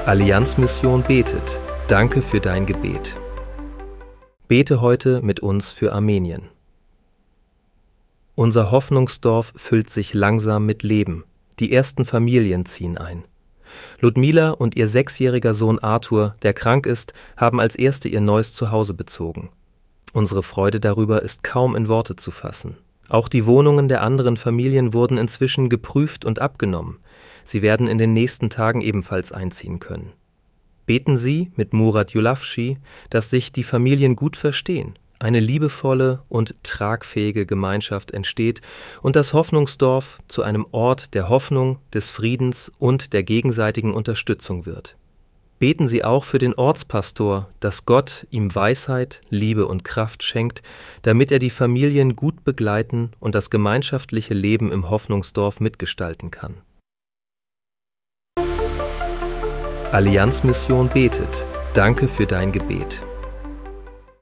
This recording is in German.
Allianz-Mission betet. Danke für dein Gebet. Bete heute mit uns für Armenien. Unser Hoffnungsdorf füllt sich langsam mit Leben. Die ersten Familien ziehen ein. Ludmila und ihr 6-jähriger Sohn Arthur, der krank ist, haben als Erste ihr neues Zuhause bezogen. Unsere Freude darüber ist kaum in Worte zu fassen. Auch die Wohnungen der anderen Familien wurden inzwischen geprüft und abgenommen. Sie werden in den nächsten Tagen ebenfalls einziehen können. Beten Sie mit Murat Yulafshi, dass sich die Familien gut verstehen, eine liebevolle und tragfähige Gemeinschaft entsteht und das Hoffnungsdorf zu einem Ort der Hoffnung, des Friedens und der gegenseitigen Unterstützung wird. Beten Sie auch für den Ortspastor, dass Gott ihm Weisheit, Liebe und Kraft schenkt, damit er die Familien gut begleiten und das gemeinschaftliche Leben im Hoffnungsdorf mitgestalten kann. Allianz-Mission betet. Danke für dein Gebet.